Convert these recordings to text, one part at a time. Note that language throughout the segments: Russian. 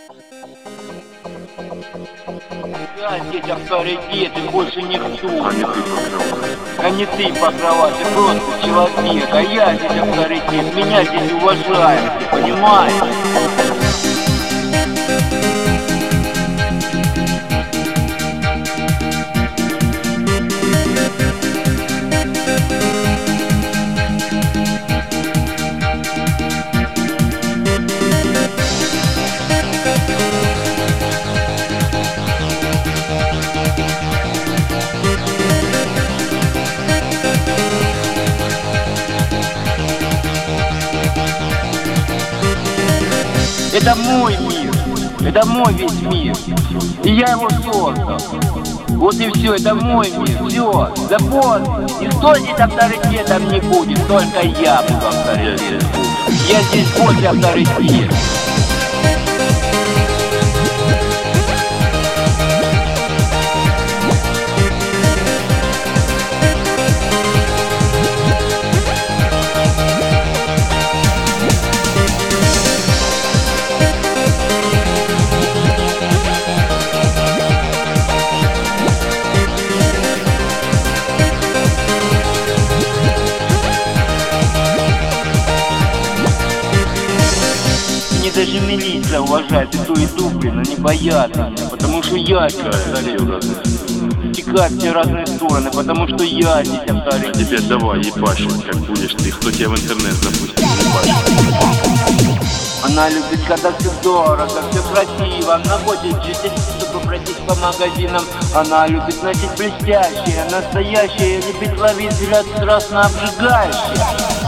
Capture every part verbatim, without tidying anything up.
Да, здесь авторитеты, больше никто. А не ты покрывал. А не ты покрывал, ты просто человек. А я здесь авторитет, меня здесь уважают, ты понимаешь? Это мой мир, это мой весь мир, и я его создал. Вот и все, это мой мир, все, запомни. Никто здесь авторитетом не будет, только я буду авторитетом. Я здесь больше авторитет. Даже милиция уважает и ту, и ту, блин, они боятся меня, потому что я здесь авторитет. Стекают все разные стороны, потому что я здесь авторитет. Тебе давай, ебашить, как будешь ты, кто тебя в интернет запустит, ебашить. Она любит, когда все дорого, все красиво. Она хочет жить, чтобы пройтись по магазинам. Она любит носить блестящее, настоящее. Любит ловить взгляд страстно обжигающий.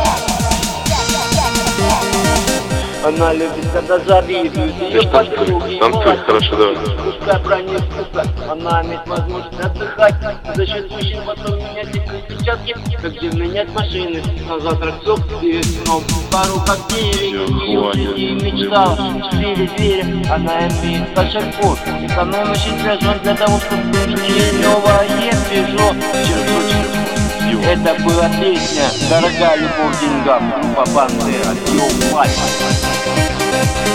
Она любит, когда завидуют ее подруги. Танцуй, хорошо, давай. Пускай пронесутся, она имеет возможность отдыхать. За счет мужчин потом менять их перчатки. Как где менять машины, на завтрак сок перед сном. Пару коктейлей, ее среди мечтал. Четыре двери, она имеет кошельков. Экономящий пляжон для того, чтобы купить новое Peugeot. Это была песня «Дорогая любовь деньгам», группа Бандера, Йоу, мать.